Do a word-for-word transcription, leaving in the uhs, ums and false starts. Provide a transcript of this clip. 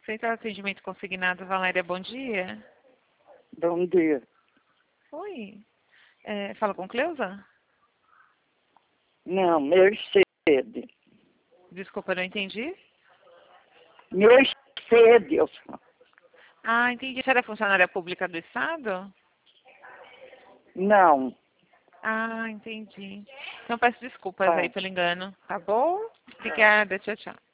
Central de Atendimento Consignado, Valéria, bom dia. Bom dia. Oi. É, fala com Cleusa? Não, Mercedes. Desculpa, eu não entendi. Mercedes. Ah, entendi. Você era funcionária pública do Estado? Não. Ah, entendi. Então peço desculpas aí Tá. pelo engano, tá bom? Tá. Obrigada, tchau, tchau.